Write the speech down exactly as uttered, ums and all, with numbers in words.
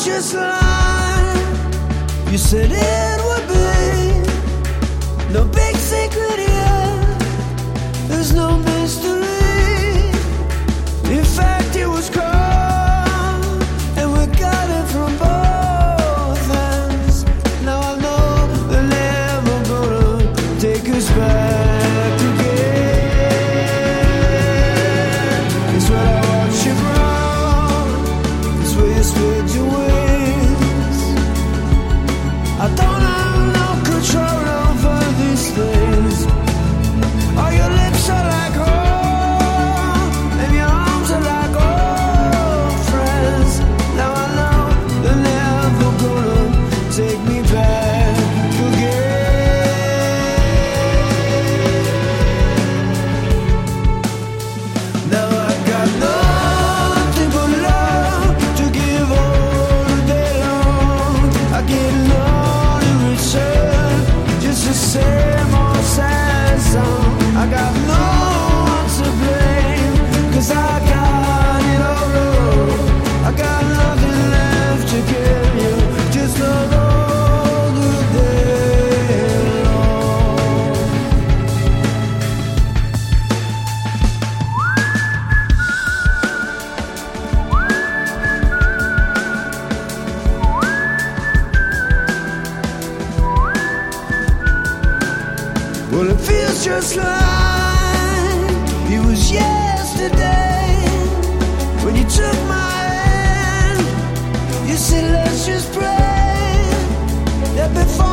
feels just like you said it would be. No big secret here, there's no mystery. In fact, it was cold, and we got it from both ends. Now I know they're never gonna take us back again. It's when I watch you grow, it's where you spread your wings. I don't have no control over these things. All your lips are like home, and your arms are like old friends. Now I know they're never gonna take me back again. Now I got nothing but love to give all day long. I get none in return, just the same old sad song. I got no one to blame, 'cause I got it all wrong. I got nothing left to give you, just love all the day long. Well, it feels just like it was yesterday when you took my hand. You said, let's just pray that before